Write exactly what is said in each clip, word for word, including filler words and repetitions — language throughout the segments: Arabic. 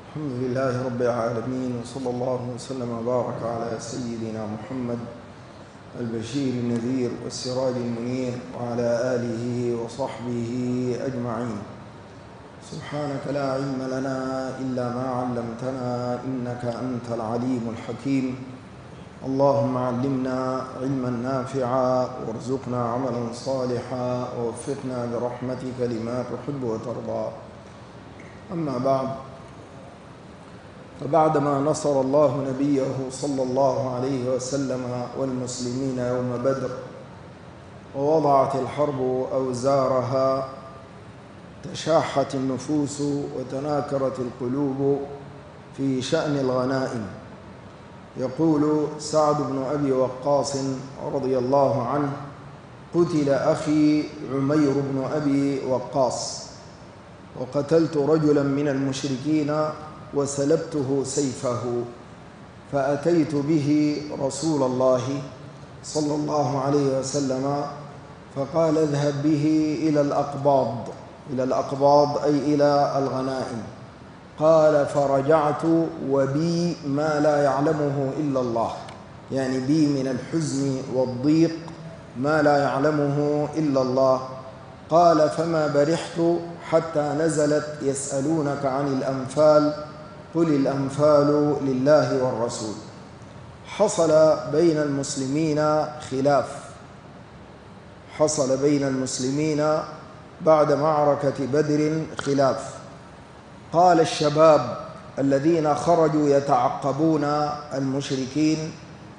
الحمد لله رب العالمين، وصلى الله وسلم وبارك على سيدنا محمد البشير النذير والسراج المنير وعلى آله وصحبه أجمعين. سبحانك لا علم لنا إلا ما علمتنا إنك أنت العليم الحكيم. اللهم علمنا علما نافعا وارزقنا عملا صالحا ووفقنا برحمتك لما تحب وترضى. أما بعد، فبعدما نصر الله نبيه صلى الله عليه وسلم والمسلمين يوم بدر ووضعت الحرب أوزارها، تشاحت النفوس وتناكرت القلوب في شأن الغنائم. يقول سعد بن أبي وقاص رضي الله عنه: قتل أخي عمير بن أبي وقاص، وقتلت رجلا من المشركين وسلبته سيفه، فأتيت به رسول الله صلى الله عليه وسلم فقال: اذهب به إلى الأقباض. إلى الأقباض أي إلى الغنائم. قال: فرجعت وبي ما لا يعلمه إلا الله، يعني بي من الحزن والضيق ما لا يعلمه إلا الله. قال: فما برحت حتى نزلت: يسألونك عن الأنفال قل الأنفال لله والرسول. حصل بين المسلمين خلاف، حصل بين المسلمين بعد معركة بدر خلاف. قال الشباب الذين خرجوا يتعقبون المشركين،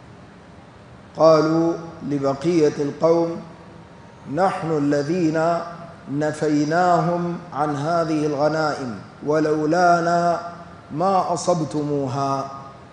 قالوا لبقية القوم: نحن الذين نفيناهم عن هذه الغنائم، ولولانا ما أصبتموها.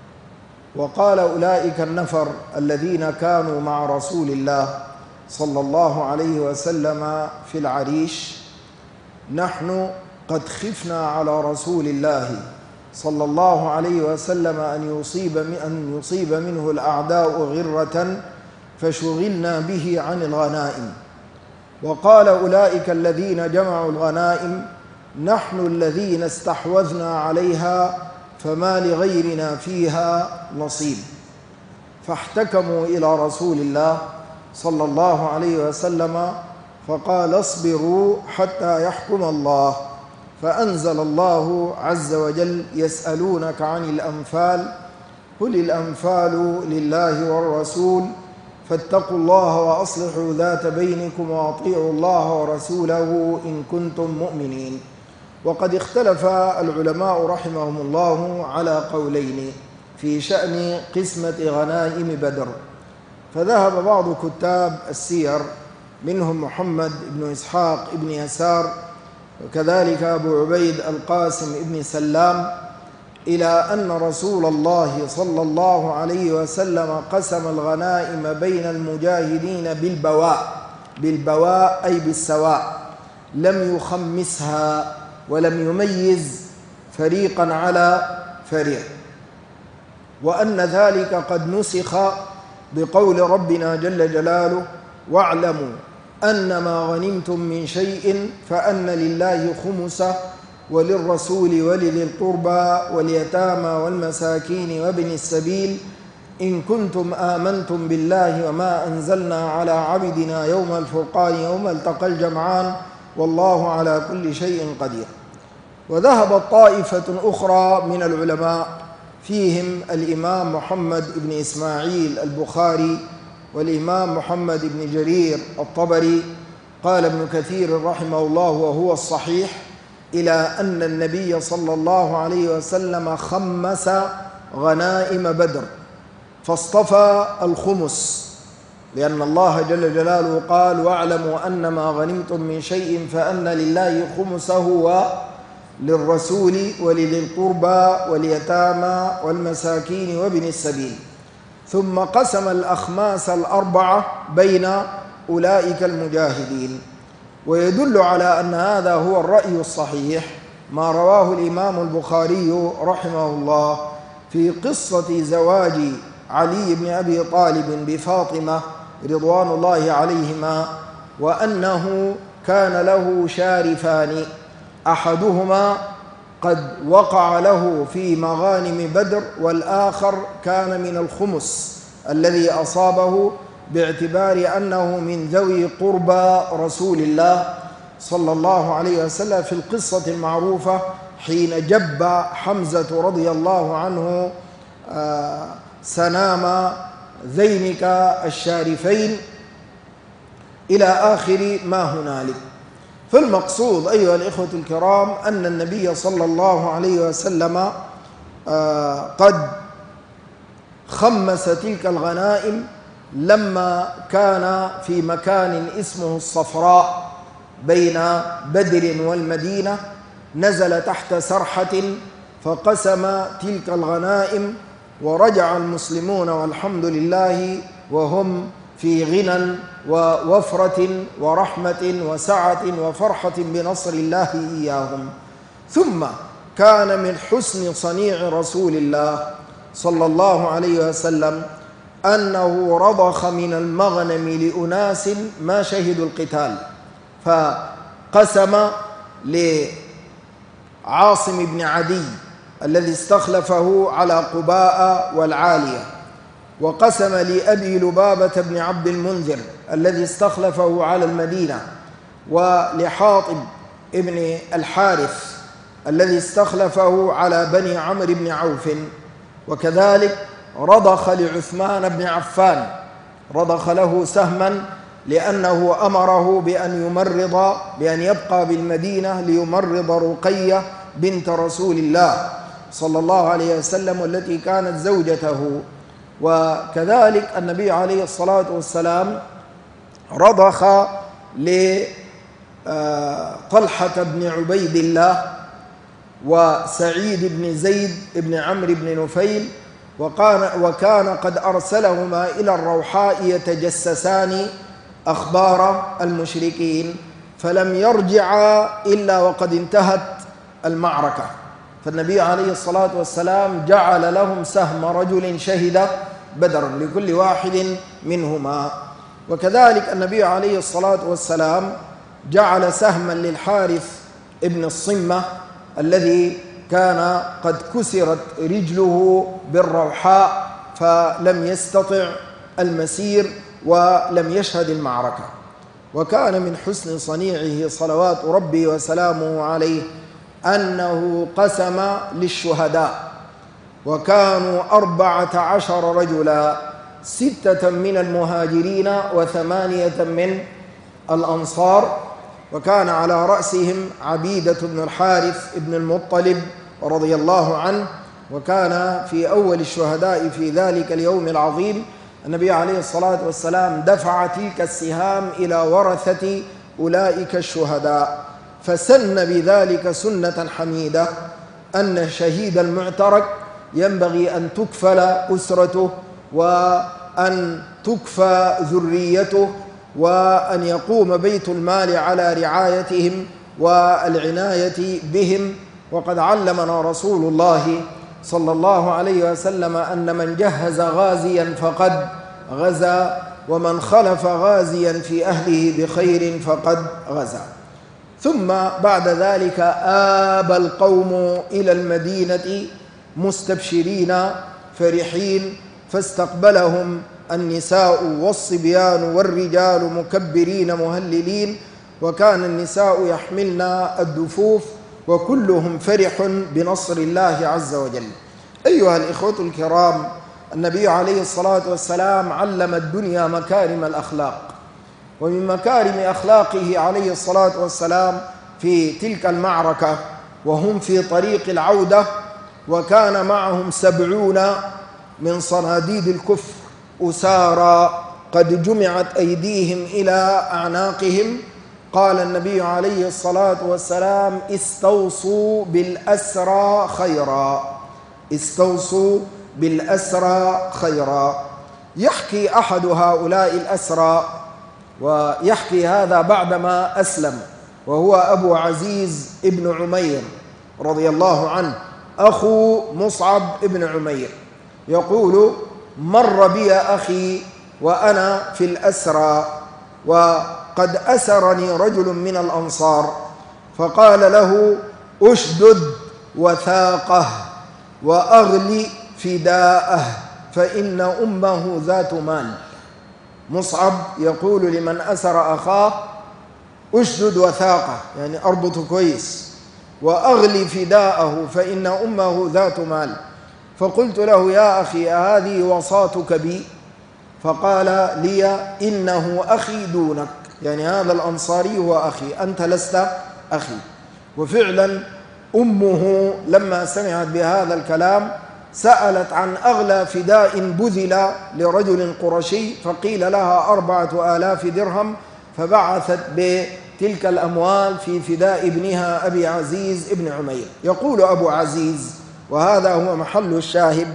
وقال أولئك النفر الذين كانوا مع رسول الله صلى الله عليه وسلم في العريش: نحن قد خفنا على رسول الله صلى الله عليه وسلم أن يصيب أن يصيب منه الأعداء غرة فشغلنا به عن الغنائم. وقال أولئك الذين جمعوا الغنائم: نحن الذين استحوذنا عليها فما لغيرنا فيها نصيب. فاحتكموا إلى رسول الله صلى الله عليه وسلم فقال: اصبروا حتى يحكم الله. فأنزل الله عز وجل: يسألونك عن الأنفال قل الأنفال لله والرسول فاتقوا الله وأصلحوا ذات بينكم وأطيعوا الله ورسوله إن كنتم مؤمنين. وقد اختلف العلماء رحمهم الله على قولين في شأن قسمة غنائم بدر. فذهب بعض كتاب السير منهم محمد بن إسحاق بن يسار وكذلك أبو عبيد القاسم بن سلام إلى أن رسول الله صلى الله عليه وسلم قسم الغنائم بين المجاهدين بالبواء، بالبواء أي بالسواء، لم يخمسها ولم يميز فريقا على فريق، وأن ذلك قد نسخ بقول ربنا جل جلاله: واعلموا أنما غنمتم من شيء فأن لله خمسه وللرسول ولذي القربى واليتامى والمساكين وابن السبيل إن كنتم آمنتم بالله وما أنزلنا على عبدنا يوم الفرقان يوم التقى الجمعان والله على كل شيء قدير. وذهبت طائفة أخرى من العلماء فيهم الإمام محمد بن إسماعيل البخاري والإمام محمد بن جرير الطبري. قال ابن كثير رحمه الله وهو الصحيح: إلى أن النبي صلى الله عليه وسلم خمس غنائم بدر فاصطفى الخمس، لأن الله جل جلاله قال: واعلموا أنما غنمتم من شيء فأن لله خمسه وللرسول ولذي القربى واليتامى والمساكين وابن السبيل. ثم قسم الأخماس الأربعة بين أولئك المجاهدين. ويدل على أن هذا هو الرأي الصحيح ما رواه الإمام البخاري رحمه الله في قصة زواج علي بن أبي طالب بفاطمة رضوان الله عليهما، وأنه كان له شارفان، أحدهما قد وقع له في مغانم بدر، والآخر كان من الخمس الذي أصابه باعتبار أنه من ذوي قربى رسول الله صلى الله عليه وسلم في القصة المعروفة حين جب حمزة رضي الله عنه سنام ذينك الشارفين إلى آخر ما هنالك. فالمقصود أيها الإخوة الكرام أن النبي صلى الله عليه وسلم قد خمس تلك الغنائم لما كان في مكان اسمه الصفراء بين بدر والمدينة، نزل تحت سرحة فقسم تلك الغنائم، ورجع المسلمون والحمد لله وهم في غنى ووفرة ورحمة وسعة وفرحة بنصر الله إياهم. ثم كان من حسن صنيع رسول الله صلى الله عليه وسلم أنه رضخ من المغنم لأناس ما شهدوا القتال، فقسم لعاصم بن عدي الذي استخلفه على قباء والعالية، وقسم لأبي لبابة بن عبد المنذر الذي استخلفه على المدينة، ولحاطب ابن الحارث الذي استخلفه على بني عمرو بن عوف، وكذلك رضخ لعثمان بن عفان، رضخ له سهما لأنه أمره بأن يمرض بأن يبقى بالمدينة ليمرض رقية بنت رسول الله صلى الله عليه وسلم والتي كانت زوجته. وكذلك النبي عليه الصلاة والسلام رضخ لطلحة بن عبيد الله وسعيد بن زيد بن عمرو بن نفيل، وكان, وكان قد أرسلهما إلى الروحاء يتجسسان أخبار المشركين، فلم يرجعا إلا وقد انتهت المعركة، فالنبي عليه الصلاة والسلام جعل لهم سهم رجل شهد بدر لكل واحد منهما. وكذلك النبي عليه الصلاة والسلام جعل سهما للحارث ابن الصمة الذي كان قد كسرت رجله بالروحاء فلم يستطع المسير ولم يشهد المعركة. وكان من حسن صنيعه صلوات ربي وسلامه عليه أنه قسم للشهداء، وكانوا أربعة عشر رجلا، ستة من المهاجرين وثمانية من الأنصار، وكان على رأسهم عبيدة بن الحارث بن المطلب رضي الله عنه، وكان في أول الشهداء في ذلك اليوم العظيم. النبي عليه الصلاة والسلام دفع تلك السهام إلى ورثة أولئك الشهداء، فسن بذلك سنة حميدة أن الشهيد المعترك ينبغي أن تكفل أسرته وأن تكفى ذريته وأن يقوم بيت المال على رعايتهم والعناية بهم. وقد علمنا رسول الله صلى الله عليه وسلم أن من جهز غازيا فقد غزا، ومن خلف غازيا في أهله بخير فقد غزا. ثم بعد ذلك آب القوم إلى المدينة مستبشرين فرحين، فاستقبلهم النساء والصبيان والرجال مكبرين مهللين، وكان النساء يحملن الدفوف، وكلهم فرح بنصر الله عز وجل. أيها الإخوة الكرام، النبي عليه الصلاة والسلام علم الدنيا مكارم الأخلاق، ومن مكارم أخلاقه عليه الصلاة والسلام في تلك المعركة وهم في طريق العودة، وكان معهم سبعون من صناديد الكفر أسارى قد جمعت أيديهم إلى أعناقهم. قال النبي عليه الصلاة والسلام: استوصوا بالأسرى خيرا، استوصوا بالأسرى خيرا. يحكي أحد هؤلاء الأسرى، ويحكي هذا بعدما أسلم، وهو أبو عزيز ابن عمير رضي الله عنه أخو مصعب ابن عمير، يقول: مر بي أخي وأنا في الأسرى، وقد أسرني رجل من الأنصار، فقال له: أشدد وثاقه وأغل فداءه فإن أمه ذات مال. مصعب يقول لمن أسر أخاه أشدد وثاقه، يعني أربطه كويس، وأغل فداءه فإن أمه ذات مال. فقلت له يا أخي هذه وصاتك بي؟ فقال لي إنه أخي دونك، يعني هذا الأنصاري هو أخي، أنت لست أخي. وفعلا أمه لما سمعت بهذا الكلام سألت عن أغلى فداء بذل لرجل قرشي، فقيل لها أربعة آلاف درهم، فبعثت بتلك الأموال في فداء ابنها أبي عزيز ابن عمير. يقول أبو عزيز، وهذا هو محل الشاهد: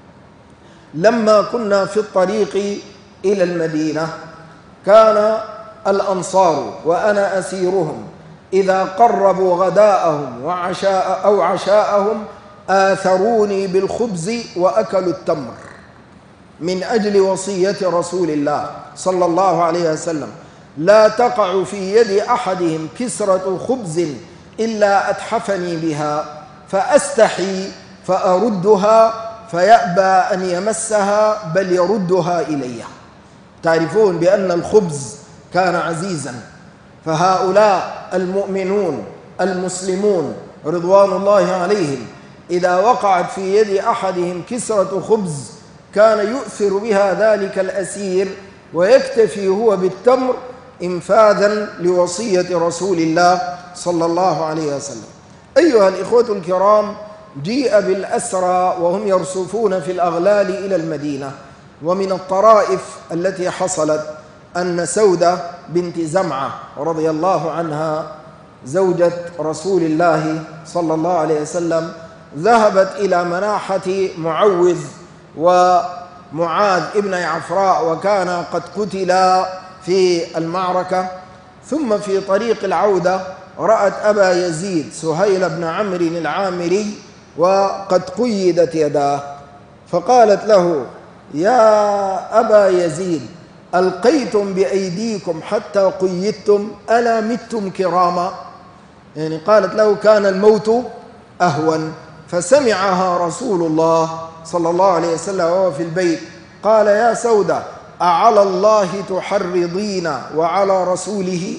لما كنا في الطريق إلى المدينة كان الأنصار وأنا أسيرهم إذا قربوا غداءهم وعشاء أو عشاءهم آثروني بالخبز وأكلوا التمر من أجل وصية رسول الله صلى الله عليه وسلم: لا تقع في يد أحدهم كسرة خبز إلا أتحفني بها فأستحي فأردها فيأبى أن يمسها بل يردها إلي. تعرفون بأن الخبز كان عزيزا، فهؤلاء المؤمنون المسلمون رضوان الله عليهم إذا وقعت في يد أحدهم كسرة خبز كان يؤثر بها ذلك الأسير ويكتفي هو بالتمر إنفاذا لوصية رسول الله صلى الله عليه وسلم. أيها الإخوة الكرام، جيء بالأسرى وهم يرصفون في الأغلال إلى المدينة. ومن الطرائف التي حصلت أن سودة بنت زمعة رضي الله عنها زوجة رسول الله صلى الله عليه وسلم ذهبت إلى مناحة معوذ ومعاذ ابن عفراء، وكان قد قتلا في المعركة. ثم في طريق العودة رأت أبا يزيد سهيل بن عمرو العامري وقد قيدت يداه، فقالت له: يا أبا يزيد، ألقيتم بأيديكم حتى قيدتم ألا متم كراما؟ يعني قالت له كان الموت أهون. فسمعها رسول الله صلى الله عليه وسلم وهو في البيت، قال: يا سودة، أعلى الله تحرضين وعلى رسوله؟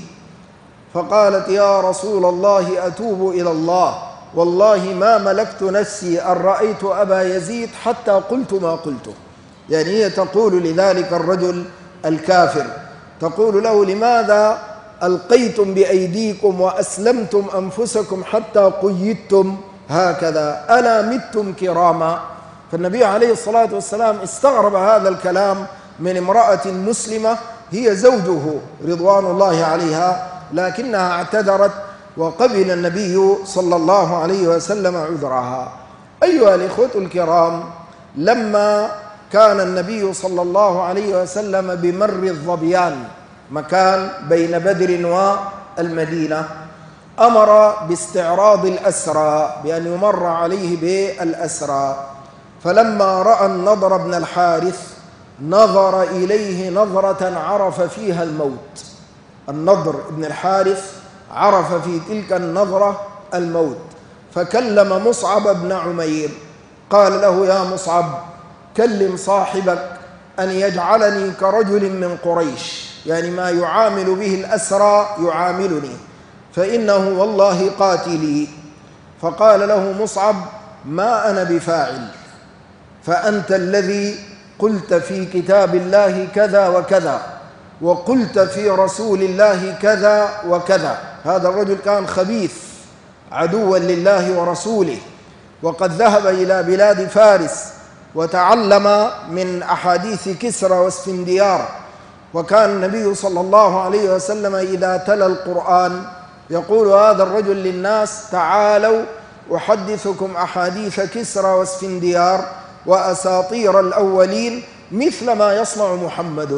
فقالت: يا رسول الله أتوب إلى الله، والله ما ملكت نفسي أن رأيت أبا يزيد حتى قلت ما قلته. يعني هي تقول لذلك الرجل الكافر، تقول له: لماذا ألقيتم بأيديكم وأسلمتم أنفسكم حتى قيدتم هكذا؟ ألا متم كراما؟ فالنبي عليه الصلاة والسلام استغرب هذا الكلام من امرأة مسلمة هي زوجه رضوان الله عليها، لكنها اعتذرت وقبل النبي صلى الله عليه وسلم عذرها. أيها الإخوة الكرام، لما كان النبي صلى الله عليه وسلم بمر الظبيان، مكان بين بدر والمدينة، أمر باستعراض الأسرى، بأن يمر عليه بالأسرى. فلما رأى النضر بن الحارث نظر إليه نظرة عرف فيها الموت. النضر بن الحارث عرف في تلك النظرة الموت، فكلم مصعب بن عمير، قال له: يا مصعب، كلم صاحبك أن يجعلني كرجل من قريش، يعني ما يعامل به الأسرى يعاملني، فإنه والله قاتلي. فقال له مصعب: ما أنا بفاعل، فأنت الذي قلت في كتاب الله كذا وكذا، وقلت في رسول الله كذا وكذا. هذا الرجل كان خبيث عدوا لله ورسوله، وقد ذهب إلى بلاد فارس وتعلم من أحاديث كسرى واسفنديار. وكان النبي صلى الله عليه وسلم إذا تلا القرآن يقول هذا الرجل للناس: تعالوا أحدثكم أحاديث كسرى واسفنديار وأساطير الأولين مثل ما يصنع محمد.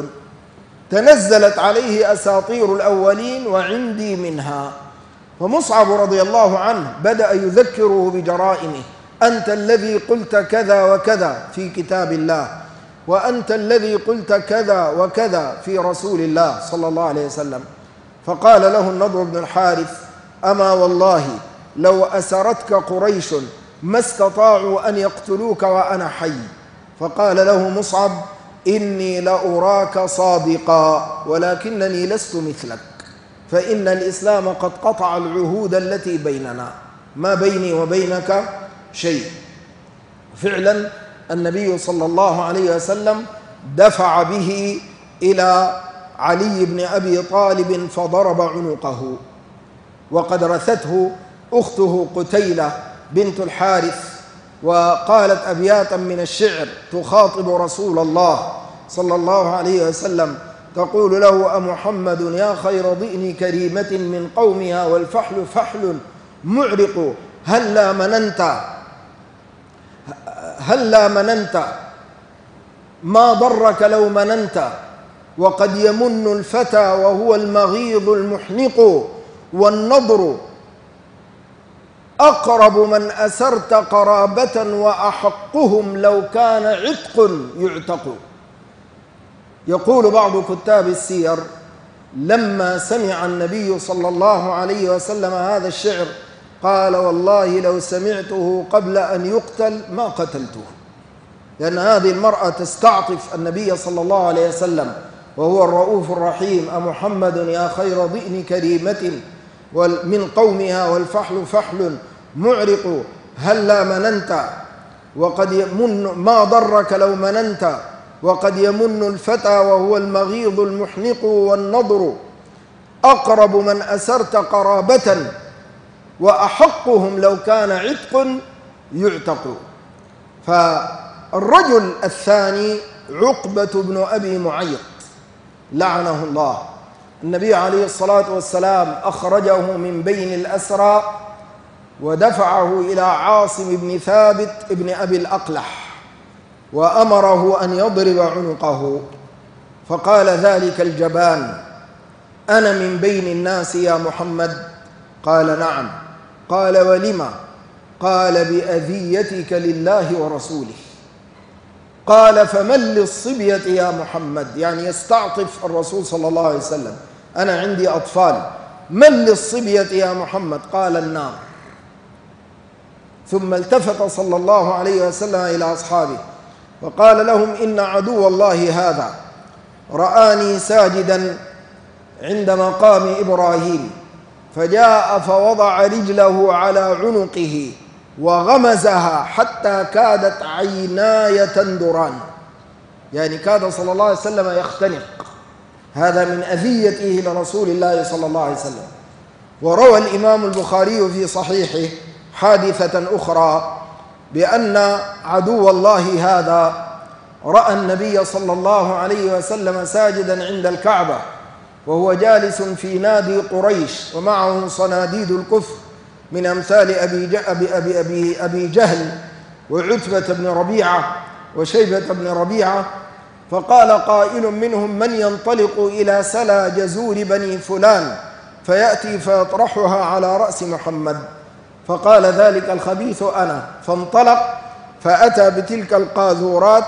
تنزلت عليه أساطير الأولين وعندي منها. فمصعب رضي الله عنه بدأ يذكره بجرائمه: أنت الذي قلت كذا وكذا في كتاب الله، وأنت الذي قلت كذا وكذا في رسول الله صلى الله عليه وسلم. فقال له النضر بن الحارث: أما والله لو أسرتك قريش ما استطاعوا أن يقتلوك وأنا حي. فقال له مصعب: إني لأراك صادقا ولكنني لست مثلك، فإن الإسلام قد قطع العهود التي بيننا، ما بيني وبينك شيء. فعلا النبي صلى الله عليه وسلم دفع به إلى علي بن أبي طالب فضرب عنقه، وقد رثته أخته قتيلة بنت الحارث، وقالت أبياتا من الشعر تخاطب رسول الله صلى الله عليه وسلم، تقول له: أمحمد يا خير ضئن كريمة من قومها والفحل فحل معرق، هلا مننت هلا مننت ما ضرك لو مننت، وقد يمن الفتى وهو المغيض المحنق، والنضر أقرب من أسرت قرابة وأحقهم لو كان عتق يعتق. يقول بعض كتاب السير: لما سمع النبي صلى الله عليه وسلم هذا الشعر قال: والله لو سمعته قبل أن يقتل ما قتلته، لأن هذه المرأة تستعطف النبي صلى الله عليه وسلم وهو الرؤوف الرحيم: أمحمد يا خير ضئن كريمة من قومها والفحل فحل معرق، هلا مننت وقد يمن ما ضرك لو مننت، وقد يمن الفتى وهو المغيض المحنق، والنضر أقرب من أسرت قرابة وأحقهم لو كان عتق يعتق. فالرجل الثاني عقبة بن أبي معيط لعنه الله، النبي عليه الصلاة والسلام أخرجه من بين الأسرى ودفعه إلى عاصم بن ثابت بن أبي الأقلح وأمره أن يضرب عنقه، فقال ذلك الجبان: أنا من بين الناس يا محمد؟ قال: نعم. قال: ولم؟ قال: بأذيتك لله ورسوله. قال: فمن للصبية يا محمد؟ يعني يستعطف الرسول صلى الله عليه وسلم: أنا عندي أطفال، من للصبية يا محمد؟ قال: النار. ثم التفت صلى الله عليه وسلم إلى أصحابه وقال لهم: إن عدو الله هذا رآني ساجدا عند مقام إبراهيم، فجاء فوضع رجله على عنقه وغمزها حتى كادت عيناي تندران، يعني كاد صلى الله عليه وسلم يختنق. هذا من أذيته لرسول الله صلى الله عليه وسلم. وروى الإمام البخاري في صحيحه حادثة أخرى بأن عدو الله هذا رأى النبي صلى الله عليه وسلم ساجدا عند الكعبة وهو جالس في نادي قريش ومعه صناديد الكفر من أمثال أبي, أبي, أبي, أبي, أبي جهل وعتبة بن ربيعة وشيبة بن ربيعة، فقال قائل منهم: من ينطلق إلى سلا جزور بني فلان فيأتي فيطرحها على رأس محمد؟ فقال ذلك الخبيث: أنا. فانطلق فأتى بتلك القاذورات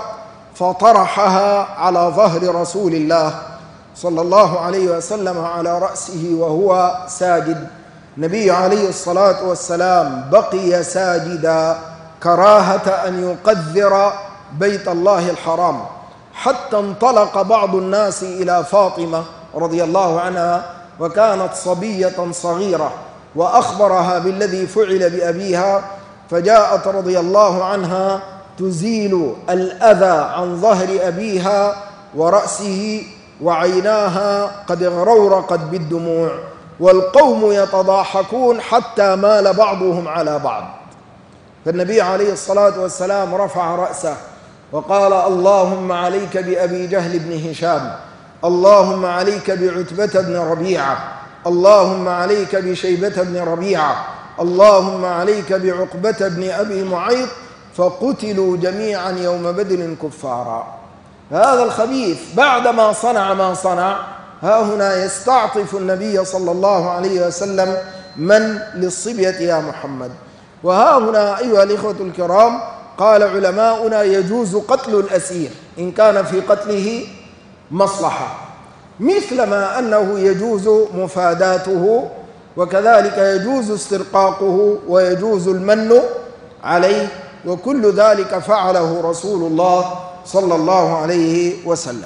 فطرحها على ظهر رسول الله صلى الله عليه وسلم على رأسه وهو ساجد. النبي عليه الصلاة والسلام بقي ساجدا كراهة أن يقذر بيت الله الحرام، حتى انطلق بعض الناس إلى فاطمة رضي الله عنها وكانت صبية صغيرة، وأخبرها بالذي فعل بأبيها، فجاءت رضي الله عنها تزيل الأذى عن ظهر أبيها ورأسه، وعيناها قد اغرورقت بالدموع، والقوم يتضاحكون حتى مال بعضهم على بعض. فالنبي عليه الصلاة والسلام رفع رأسه وقال: اللهم عليك بأبي جهل بن هشام، اللهم عليك بعتبة بن ربيعة، اللهم عليك بشيبة بن ربيعة، اللهم عليك بعقبة بن أبي معيط، فقتلوا جميعا يوم بدر كفارا. هذا الخبيث بعدما صنع ما صنع ها هنا يستعطف النبي صلى الله عليه وسلم: من للصبية يا محمد؟ وها هنا أيها الإخوة الكرام قال علماؤنا: يجوز قتل الأسير إن كان في قتله مصلحة، مثلما أنه يجوز مفاداته وكذلك يجوز استرقاقه ويجوز المن عليه، وكل ذلك فعله رسول الله صلى الله عليه وسلم.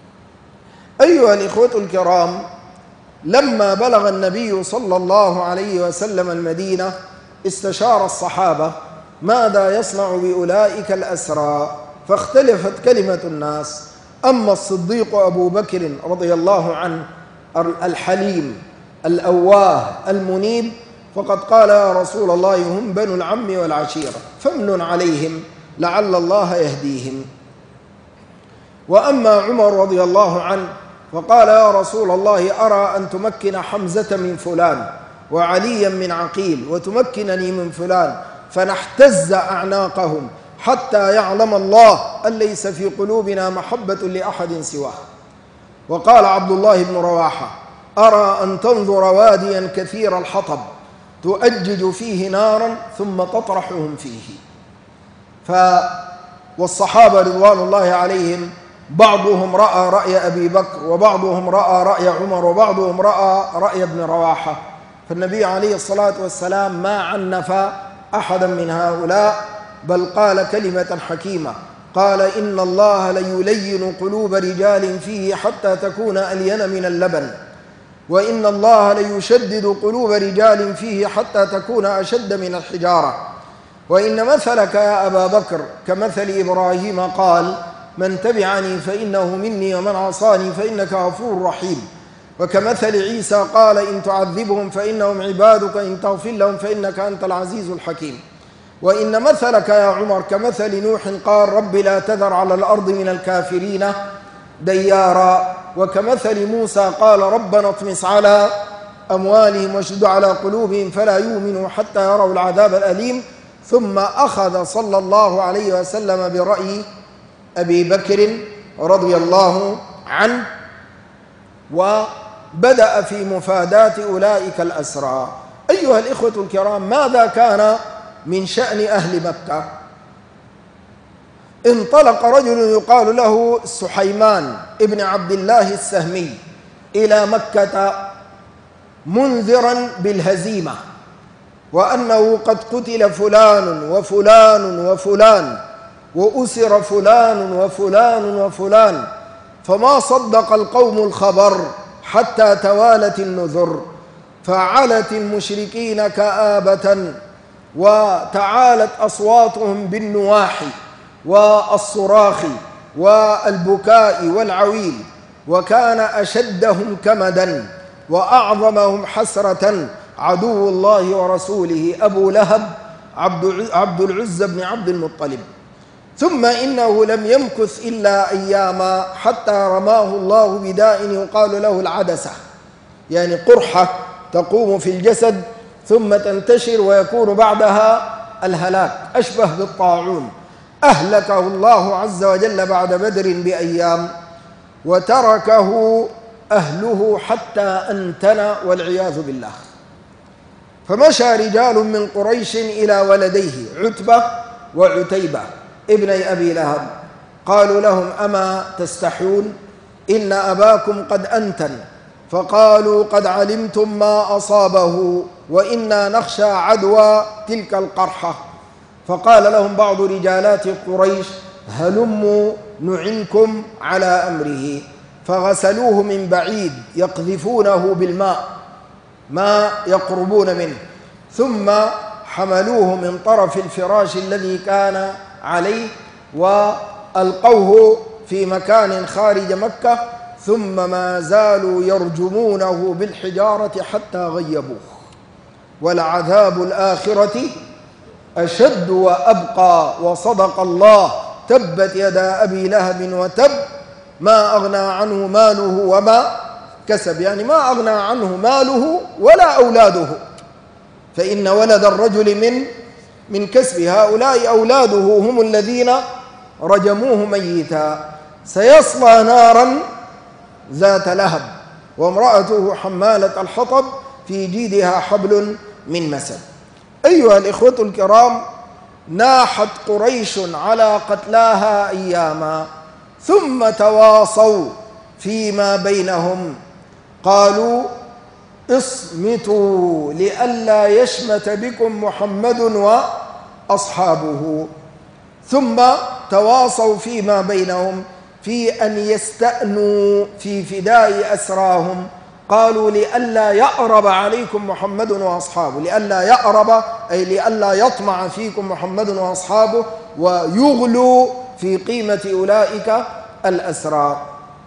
أيها الإخوة الكرام، لما بلغ النبي صلى الله عليه وسلم المدينة استشار الصحابة ماذا يصنع بأولئك الأسرى، فاختلفت كلمة الناس. أما الصديق أبو بكر رضي الله عنه الحليم الأواه المنيب فقد قال يا رسول الله هم بنو العم والعشيرة فامنن عليهم لعل الله يهديهم. وأما عمر رضي الله عنه فقال يا رسول الله أرى أن تمكن حمزة من فلان وعليا من عقيل وتمكنني من فلان فنحتز أعناقهم حتى يعلم الله أن ليس في قلوبنا محبة لأحد سواه. وقال عبد الله بن رواحة أرى أن تنظر واديا كثير الحطب تؤجج فيه نارا ثم تطرحهم فيه. ف والصحابة رضوان الله عليهم بعضهم رأى رأي أبي بكر وبعضهم رأى رأي عمر وبعضهم رأى رأي ابن رواحة، فالنبي عليه الصلاة والسلام ما عنف أحدا من هؤلاء، بل قال كلمة حكيمة، قال إن الله ليلين قلوب رجال فيه حتى تكون ألين من اللبن، وإن الله ليشدد قلوب رجال فيه حتى تكون أشد من الحجارة، وإن مثلك يا أبا بكر كمثل إبراهيم قال من تبعني فإنه مني ومن عصاني فإنك غفور رحيم، وكمثل عيسى قال إن تعذبهم فإنهم عبادك إن تغفر لهم فإنك أنت العزيز الحكيم، وإن مثلك يا عمر كمثل نوح قال رب لا تذر على الأرض من الكافرين ديارا، وكمثل موسى قال ربنا اطمس على أموالهم واشدد على قلوبهم فلا يؤمنوا حتى يروا العذاب الأليم. ثم أخذ صلى الله عليه وسلم برأي أبي بكر رضي الله عنه وبدأ في مفاداة أولئك الأسرى. أيها الإخوة الكرام، ماذا كان من شأن أهل مكة؟ انطلق رجل يقال له سحيمان ابن عبد الله السهمي إلى مكة منذرا بالهزيمة وأنه قد قتل فلان وفلان وفلان وأسر فلان وفلان وفلان، فما صدق القوم الخبر حتى توالت النذر، فعلت المشركين كآبة وتعالت أصواتهم بالنواحي والصراخ والبكاء والعويل، وكان أشدهم كمدا وأعظمهم حسرة عدو الله ورسوله أبو لهب عبد العزى بن عبد المطلب. ثم إنه لم يمكث إلا أياما حتى رماه الله بداء يقال له العدسة، يعني قرحة تقوم في الجسد ثم تنتشر ويكون بعدها الهلاك، أشبه بالطاعون. أهلكه الله عز وجل بعد بدر بأيام، وتركه أهله حتى أنتن والعياذ بالله. فمشى رجال من قريش إلى ولديه عتبة وعتيبة ابني أبي لهب، قالوا لهم أما تستحون إن أباكم قد أنتن، فقالوا قد علمتم ما أصابه وإنا نخشى عدوى تلك القرحة. فقال لهم بعض رجالات قريش هلموا نعنكم على أمره، فغسلوه من بعيد يقذفونه بالماء ما يقربون منه، ثم حملوه من طرف الفراش الذي كان عليه وألقوه في مكان خارج مكة، ثم ما زالوا يرجمونه بالحجارة حتى غيبوه. ولعذاب الآخرة أشد وأبقى، وصدق الله تبت يدا أبي لهب وتب ما أغنى عنه ماله وما كسب، يعني ما أغنى عنه ماله ولا أولاده، فإن ولد الرجل من من كسب، هؤلاء أولاده هم الذين رجموه ميتا. سيصلى نارا ذات لهب وامرأته حمالة الحطب في جيدها حبل من مسد. أيها الإخوة الكرام، ناحت قريش على قتلاها أياما، ثم تواصوا فيما بينهم، قالوا اصمتوا لئلا يشمت بكم محمد وأصحابه. ثم تواصوا فيما بينهم في أن يستأنوا في فداء أسراهم. قالوا لئلا يأرب عليكم محمد وأصحابه، لئلا يأرب أي لئلا يطمع فيكم محمد وأصحابه ويغلوا في قيمة أولئك الأسرى.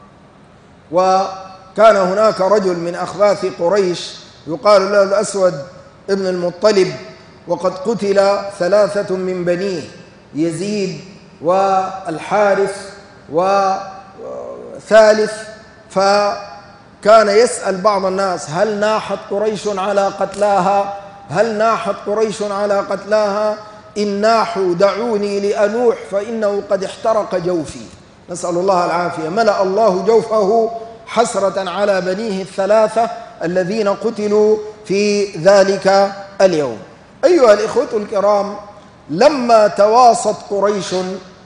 وكان هناك رجل من أخباث قريش يقال له الأسود ابن المطلب، وقد قتل ثلاثة من بنيه، يزيد والحارث وثالث، فكان يسأل بعض الناس: هل ناحت قريش على قتلاها؟ هل ناحت قريش على قتلاها؟ إن ناحوا دعوني لأنوح فإنه قد احترق جوفي. نسأل الله العافية. ملأ الله جوفه حسرة على بنيه الثلاثة الذين قتلوا في ذلك اليوم. أيها الإخوة الكرام، لما تواصت قريش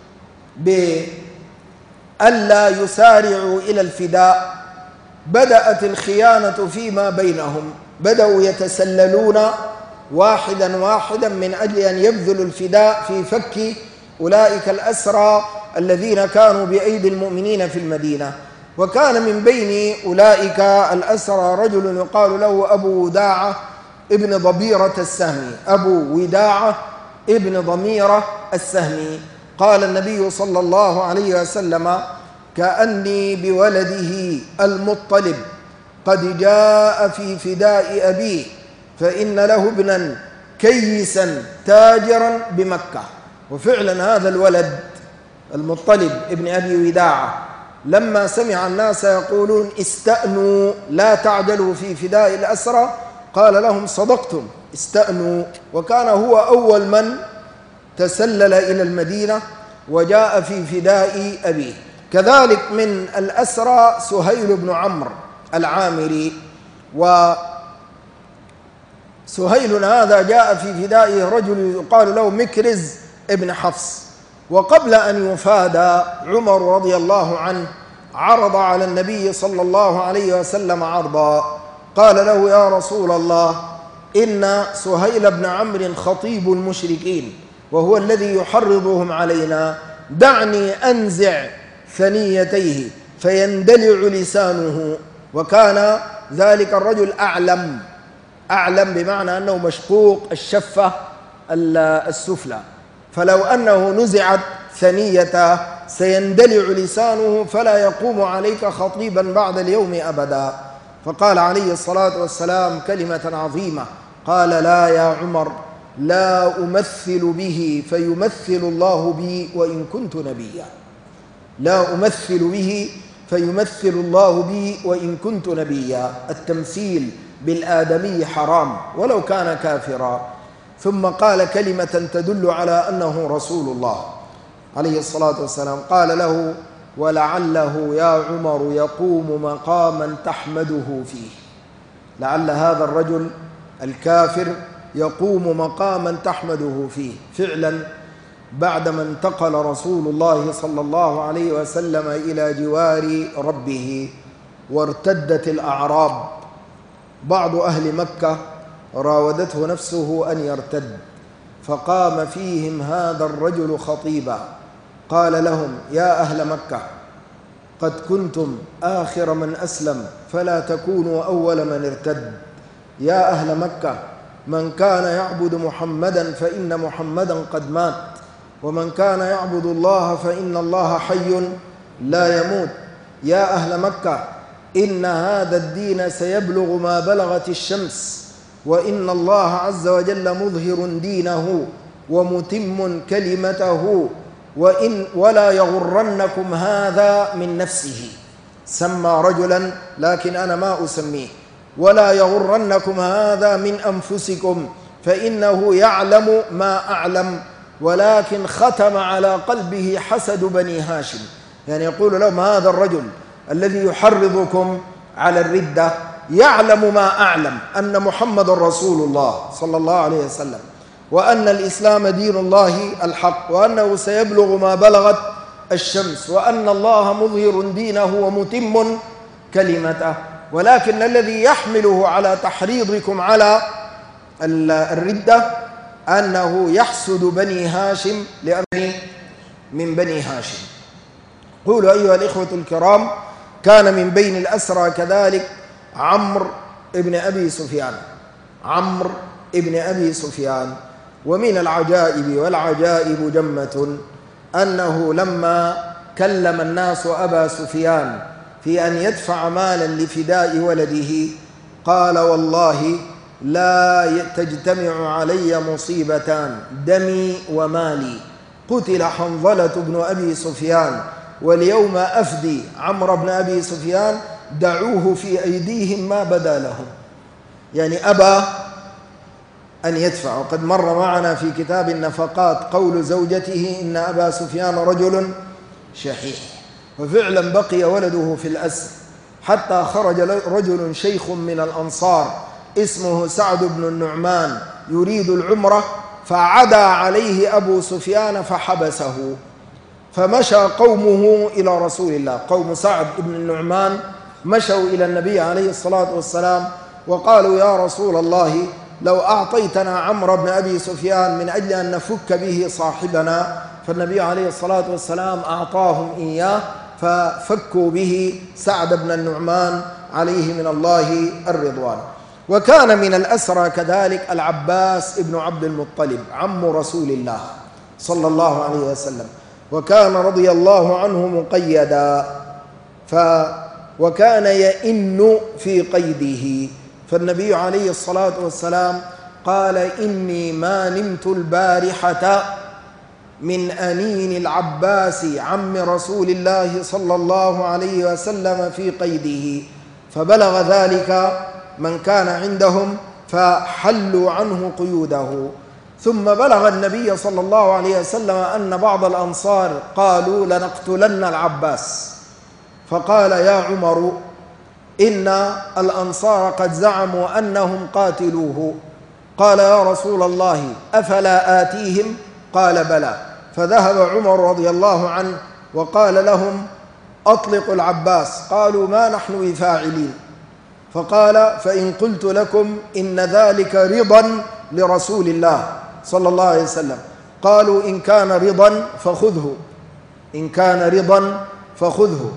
بألا يسارعوا إلى الفداء بدأت الخيانة فيما بينهم، بدأوا يتسللون واحدا واحدا من أجل أن يبذلوا الفداء في فك أولئك الأسرى الذين كانوا بأيدي المؤمنين في المدينة. وكان من بين أولئك الأسرى رجل يقال له أبو وداعة ابن ضبيرة السهمي. أبو وداعة ابن ضميرة السهمي. قال النبي صلى الله عليه وسلم: كأني بولده المطلب قد جاء في فداء أبيه، فإن له ابنا كيسا تاجرا بمكة. وفعلا هذا الولد المطلب ابن أبي وداعة لما سمع الناس يقولون استأنوا لا تعجلوا في فداء الأسرى قال لهم: صدقتم، استأنوا. وكان هو أول من تسلل إلى المدينة وجاء في فداء أبيه. كذلك من الأسرى سهيل بن عمرو العامري، وسهيل هذا جاء في فدائه رجل يقال له مكرز ابن حفص. وقبل أن يفادى عمر رضي الله عنه عرض على النبي صلى الله عليه وسلم عرضا، قال له: يا رسول الله، إن سهيل بن عمرو خطيب المشركين وهو الذي يحرضهم علينا، دعني أنزع ثنيتيه فيندلع لسانه. وكان ذلك الرجل أعلم، أعلم بمعنى أنه مشقوق الشفة السفلى، فلو أنه نزعت ثنيته سيندلع لسانه فلا يقوم عليك خطيبا بعد اليوم أبدا. فقال عليه الصلاة والسلام كلمة عظيمة، قال: لا يا عمر، لا أمثل به فيمثل الله بي وإن كنت نبيا. لا أمثل به فيمثل الله بي وإن كنت نبيا. التمثيل بالآدمي حرام ولو كان كافرا. ثم قال كلمة تدل على أنه رسول الله عليه الصلاة والسلام، قال له: ولعله يا عمر يقوم مقاما تحمده فيه. لعل هذا الرجل الكافر يقوم مقاما تحمده فيه. فعلا بعدما انتقل رسول الله صلى الله عليه وسلم إلى جوار ربه وارتدت الأعراب، بعض أهل مكة راودته نفسه أن يرتد، فقام فيهم هذا الرجل خطيبا قال لهم: يا أهل مكة، قد كنتم آخر من أسلم فلا تكونوا أول من ارتد. يا أهل مكة، من كان يعبد محمدا فإن محمدا قد مات، ومن كان يعبد الله فإن الله حي لا يموت. يا أهل مكة، إن هذا الدين سيبلغ ما بلغت الشمس، وإن الله عز وجل مظهر دينه ومتم كلمته، وإن ولا يغرنكم هذا من نفسه. سمى رجلا لكن أنا ما أسميه. ولا يغرنكم هذا من أنفسكم فإنه يعلم ما أعلم، ولكن ختم على قلبه حسد بني هاشم. يعني يقول لهم: هذا الرجل الذي يحرضكم على الردة يعلم ما أعلم، أن محمد رسول الله صلى الله عليه وسلم، وأن الإسلام دين الله الحق، وأنه سيبلغ ما بلغت الشمس، وأن الله مظهر دينه ومتم كلمته. ولكن الذي يحمله على تحريضكم على الردة أنه يحسد بني هاشم لأمر من بني هاشم. قولوا أيها الإخوة الكرام، كان من بين الأسرى كذلك عمرو ابن أبي سفيان، عمرو ابن أبي سفيان. ومن العجائب، والعجائب جمة، أنه لما كلم الناس أبا سفيان في أن يدفع مالا لفداء ولده قال: والله لا تجتمع علي مصيبتان، دمي ومالي. قتل حنظلة بن أبي سفيان واليوم أفدي عمرو بن أبي سفيان، دعوه في أيديهم ما بدا لهم. يعني أبى أن يدفع. وقد مر معنا في كتاب النفقات قول زوجته: إن أبا سفيان رجل شحيح. وفعلا بقي ولده في الأسر حتى خرج رجل شيخ من الأنصار اسمه سعد بن النعمان يريد العمرة، فعدا عليه أبو سفيان فحبسه، فمشى قومه إلى رسول الله. قوم سعد بن النعمان مشوا إلى النبي عليه الصلاة والسلام وقالوا: يا رسول الله، لو أعطيتنا عمرو بن أبي سفيان من أجل أن نفك به صاحبنا. فالنبي عليه الصلاة والسلام أعطاهم إياه، ففكوا به سعد بن النعمان عليه من الله الرضوان. وكان من الأسرى كذلك العباس بن عبد المطلب عم رسول الله صلى الله عليه وسلم، وكان رضي الله عنه مقيدا، ف وكان يئن في قيده. فالنبي عليه الصلاة والسلام قال: إني ما نمت البارحة من أنين العباس عم رسول الله صلى الله عليه وسلم في قيده. فبلغ ذلك من كان عندهم فحلوا عنه قيوده. ثم بلغ النبي صلى الله عليه وسلم أن بعض الأنصار قالوا: لنقتلن العباس. فقال: يا عمر، إن الأنصار قد زعموا أنهم قاتلوه. قال: يا رسول الله، أفلا آتيهم؟ قال: بلى. فذهب عمر رضي الله عنه وقال لهم: أطلقوا العباس. قالوا: ما نحن بفاعلين. فقال: فإن قلت لكم إن ذلك رضا لرسول الله صلى الله عليه وسلم. قالوا: إن كان رضا فخذه، إن كان رضا فخذه.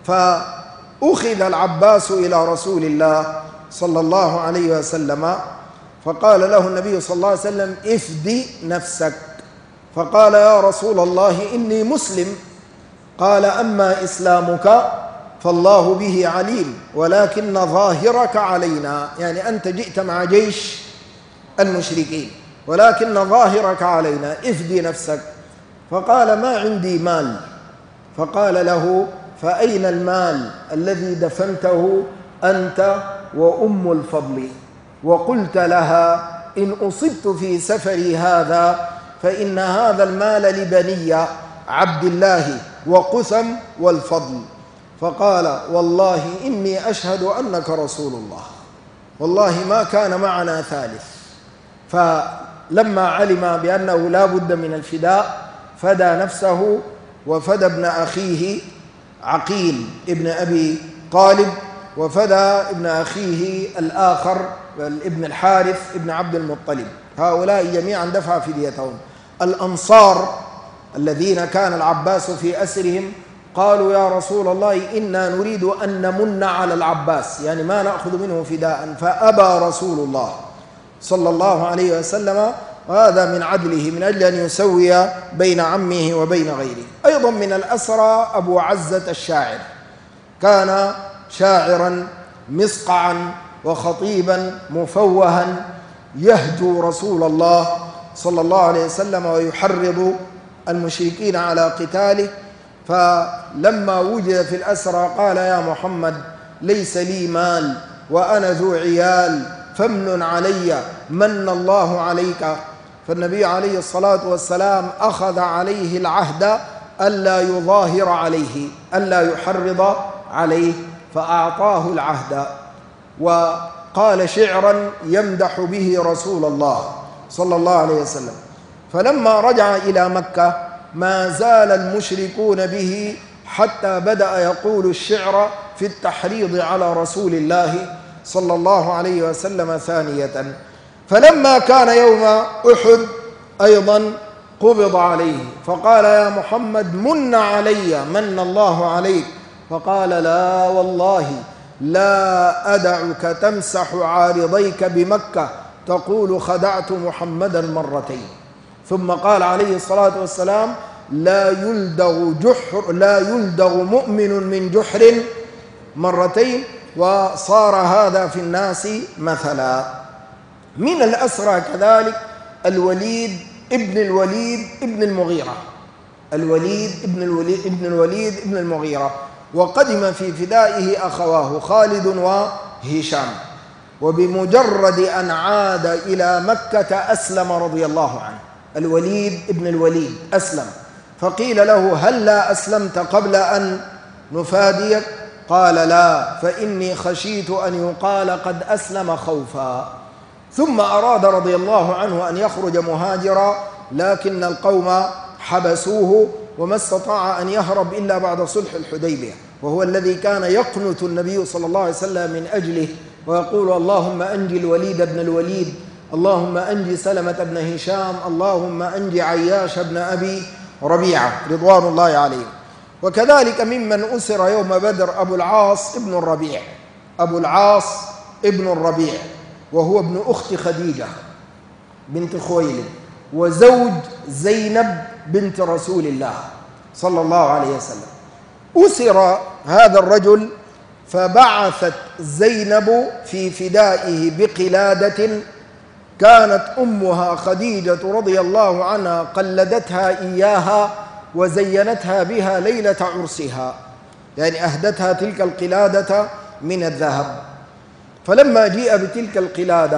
فأخذ العباس إلى رسول الله صلى الله عليه وسلم، فقال له النبي صلى الله عليه وسلم: افدي نفسك. فقال: يا رسول الله، إني مسلم. قال: أما إسلامك فالله به عليم، ولكن ظاهرك علينا. يعني أنت جئت مع جيش المشركين، ولكن ظاهرك علينا، افدي نفسك. فقال: ما عندي مال. فقال له: فأين المال الذي دفنته أنت وأم الفضل؟ وقلت لها: إن أصبت في سفري هذا فإن هذا المال لبني عبد الله وقثم والفضل. فقال: والله إني أشهد أنك رسول الله، والله ما كان معنا ثالث. فلما علم بأنه لا بد من الفداء فدى نفسه وفدى ابن أخيه عقيل ابن أبي طالب، وفدى ابن أخيه الآخر ابن الحارث ابن عبد المطلب. هؤلاء جميعا دفع فديتهم. الأنصار الذين كان العباس في أسرهم قالوا: يا رسول الله، إنا نريد أن نمن على العباس، يعني ما نأخذ منه فداء. فأبى رسول الله صلى الله عليه وسلم، وهذا من عدله من أجل أن يسوي بين عمه وبين غيره. أيضا من الأسرى أبو عزة الشاعر، كان شاعرا مصقعا وخطيبا مفوها يهجو رسول الله صلى الله عليه وسلم ويحرض المشركين على قتاله. فلما وجد في الأسرى قال: يا محمد، ليس لي مال وأنا ذو عيال، فامنن علي، من الله عليك. فالنبي عليه الصلاة والسلام أخذ عليه العهد ألا يظاهر عليه، ألا يحرض عليه، فأعطاه العهد. وقال شعرا يمدح به رسول الله صلى الله عليه وسلم. فلما رجع إلى مكة ما زال المشركون به حتى بدأ يقول الشعر: في التحريض على رسول الله صلى الله عليه وسلم ثانية. فلما كان يوم أحد أيضا قبض عليه، فقال يا محمد من علي، من الله عليك، فقال لا والله لا أدعك تمسح عارضيك بمكة تقول خدعت محمدا مرتين. ثم قال عليه الصلاة والسلام لا يلدغ جحر لا يلدغ مؤمن من جحر مرتين، وصار هذا في الناس مثلا. من الأسرى كذلك الوليد ابن الوليد ابن المغيرة، الوليد ابن الوليد ابن الوليد ابن المغيرة، وقدم في فدائه أخواه خالد وهشام، وبمجرد أن عاد إلى مكة أسلم رضي الله عنه. الوليد ابن الوليد أسلم، فقيل له هل لا أسلمت قبل أن نفاديك؟ قال لا، فإني خشيت أن يقال قد أسلم خوفا. ثم أراد رضي الله عنه أن يخرج مهاجرا، لكن القوم حبسوه وما استطاع أن يهرب إلا بعد صلح الحديبية، وهو الذي كان يقنت النبي صلى الله عليه وسلم من أجله ويقول اللهم أنجي الوليد بن الوليد، اللهم أنجي سلمة بن هشام، اللهم أنجي عياش بن أبي ربيعة رضوان الله عليه. وكذلك ممن أسر يوم بدر أبو العاص ابن الربيع، أبو العاص ابن الربيع، وهو ابن أخت خديجة بنت خويلد وزوج زينب بنت رسول الله صلى الله عليه وسلم. أسر هذا الرجل، فبعثت زينب في فدائه بقلادة كانت أمها خديجة رضي الله عنها قلدتها إياها وزينتها بها ليلة عرسها، يعني أهدتها تلك القلادة من الذهب. فلما جيء بتلك القلادة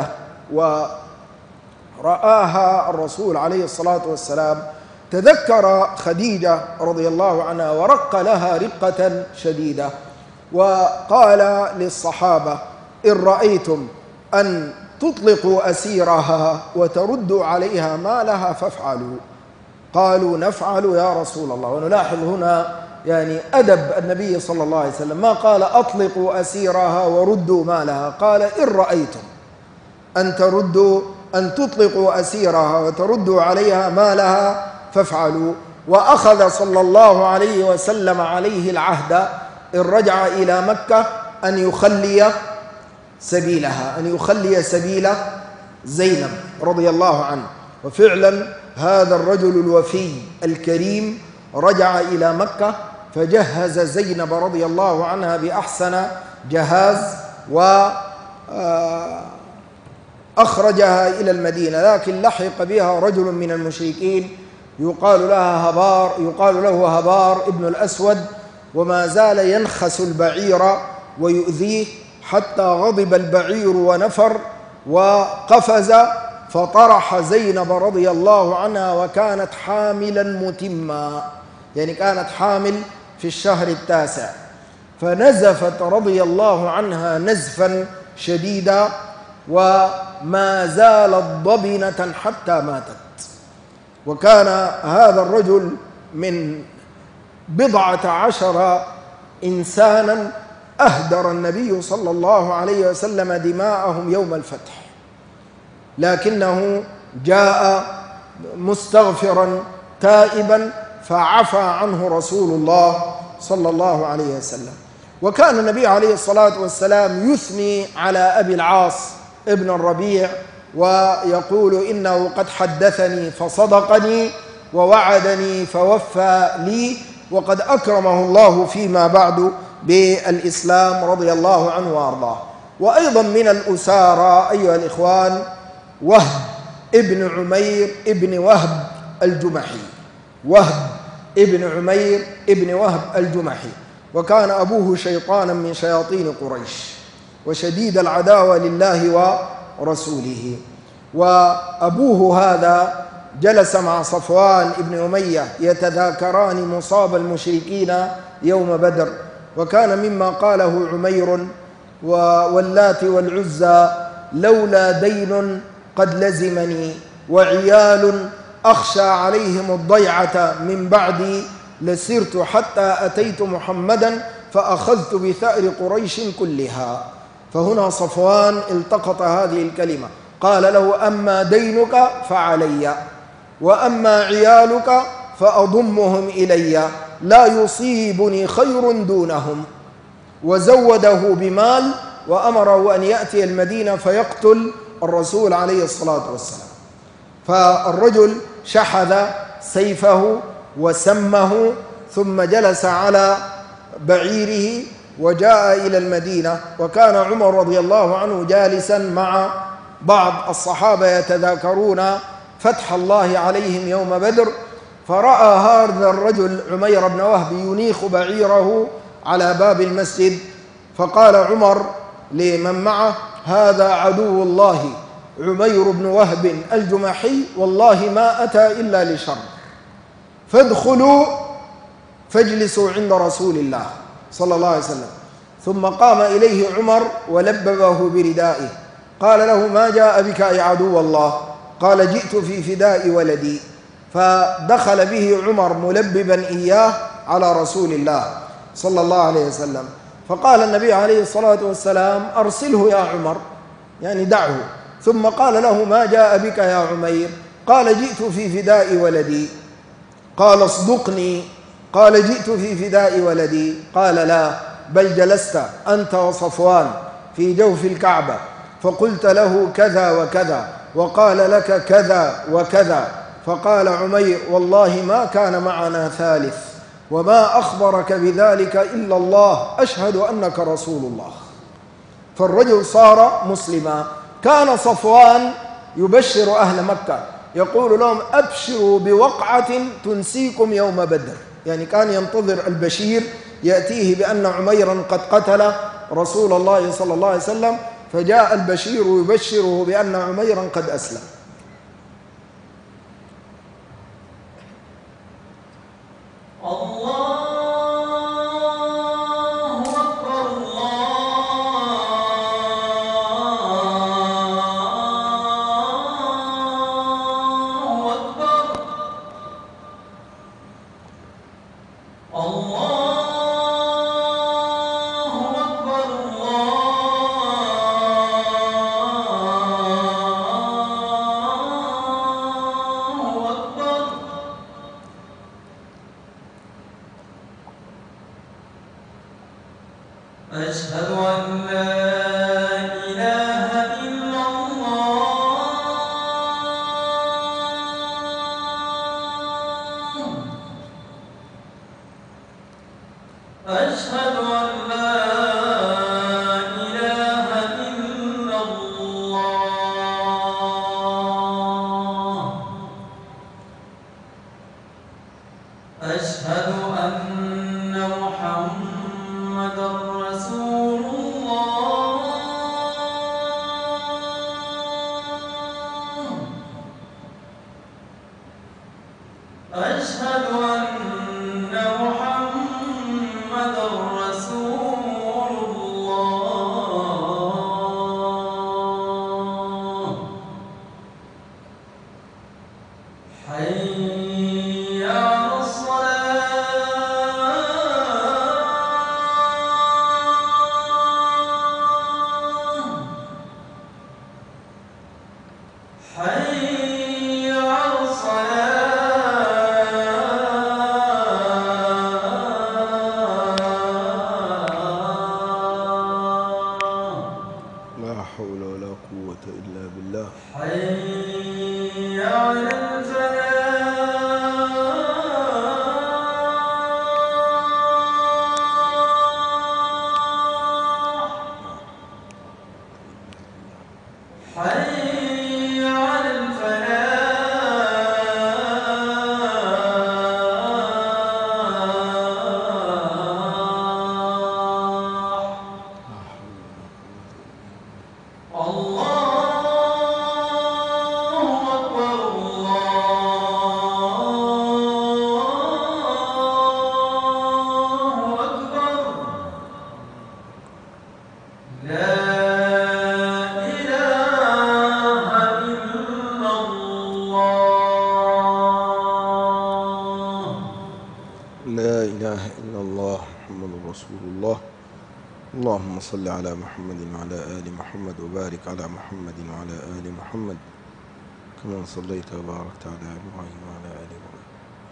ورآها الرسول عليه الصلاة والسلام تذكر خديجة رضي الله عنها ورق لها رقة شديدة، وقال للصحابة إن رأيتم أن تطلقوا أسيرها وتردوا عليها مالها فافعلوا. قالوا نفعل يا رسول الله. ونلاحظ هنا يعني أدب النبي صلى الله عليه وسلم، ما قال أطلقوا أسيرها وردوا مالها، قال إن رأيتم أن تردوا أن تطلقوا أسيرها وتردوا عليها مالها فافعلوا. وأخذ صلى الله عليه وسلم عليه العهد إن رجع إلى مكة أن يخلي سبيلها، أن يخلي سبيل زينب رضي الله عنه. وفعلا هذا الرجل الوفي الكريم رجع إلى مكة فجهز زينب رضي الله عنها بأحسن جهاز وأخرجها إلى المدينة، لكن لحق بها رجل من المشركين يقال لها هبار يقال له هبار ابن الأسود، وما زال ينخس البعير ويؤذيه حتى غضب البعير ونفر وقفز فطرح زينب رضي الله عنها، وكانت حاملا متما، يعني كانت حامل في الشهر التاسع، فنزفت رضي الله عنها نزفا شديدا وما زالت ضبنة حتى ماتت. وكان هذا الرجل من بضعة عشر إنسانا أهدر النبي صلى الله عليه وسلم دماءهم يوم الفتح، لكنه جاء مستغفرا تائبا فعفى عنه رسول الله صلى الله عليه وسلم. وكان النبي عليه الصلاة والسلام يثني على أبي العاص ابن الربيع ويقول إنه قد حدثني فصدقني ووعدني فوفى لي، وقد أكرمه الله فيما بعد بالإسلام رضي الله عنه وأرضاه. وأيضا من الأسارى أيها الإخوان وهب ابن عمير ابن وهب الجمحي، وهب ابن عمير ابن وهب الجمحي، وكان أبوه شيطانا من شياطين قريش وشديد العداوة لله ورسوله. وأبوه هذا جلس مع صفوان ابن أمية يتذاكران مصاب المشركين يوم بدر، وكان مما قاله عمير واللات والعزى لولا دين قد لزمني وعيال أخشى عليهم الضيعة من بعدي لسرت حتى أتيت محمدا فأخذت بثأر قريش كلها. فهنا صفوان التقط هذه الكلمة، قال له: أما دينك فعلي، وأما عيالك فأضمهم إلي، لا يصيبني خير دونهم. وزوده بمال وأمره أن يأتي المدينة فيقتل الرسول عليه الصلاة والسلام. فالرجل شحذ سيفه وسمه ثم جلس على بعيره وجاء إلى المدينة. وكان عمر رضي الله عنه جالسا مع بعض الصحابة يتذاكرون فتح الله عليهم يوم بدر، فرأى هذا الرجل عمير بن وهب ينيخ بعيره على باب المسجد، فقال عمر لمن معه: هذا عدو الله عمير بن وهب الجمحي، والله ما أتى إلا لشر، فادخلوا فاجلسوا عند رسول الله صلى الله عليه وسلم. ثم قام إليه عمر ولببه بردائه، قال له: ما جاء بك يا عدو الله؟ قال: جئت في فداء ولدي. فدخل به عمر ملببا إياه على رسول الله صلى الله عليه وسلم. فقال النبي عليه الصلاة والسلام: أرسله يا عمر، يعني دعه. ثم قال له: ما جاء بك يا عمير؟ قال: جئت في فداء ولدي. قال: اصدقني. قال: جئت في فداء ولدي. قال: لا، بل جلست أنت وصفوان في جوف الكعبة فقلت له كذا وكذا، وقال لك كذا وكذا. فقال عمير: والله ما كان معنا ثالث، وما أخبرك بذلك إلا الله، أشهد أنك رسول الله. فالرجل صار مسلما. كان صفوان يبشر أهل مكة، يقول لهم: أبشروا بوقعة تنسيكم يوم بدر. يعني كان ينتظر البشير يأتيه بأن عميرا قد قتل رسول الله صلى الله عليه وسلم، فجاء البشير يبشره بأن عميرا قد أسلم. أشهد أن لا إله إلا الله. أشهد أن لا إله إلا الله. أشهد أن محمدًا رسول الله. أشهد أن محمدًا رسول الله. حي على الصلاة. لا إله إلا الله محمد رسول الله. اللهم صل على محمد وعلى آل محمد وبارك على محمد وعلى آل محمد كما صليت وباركت على إبراهيم وعلى آل إبراهيم.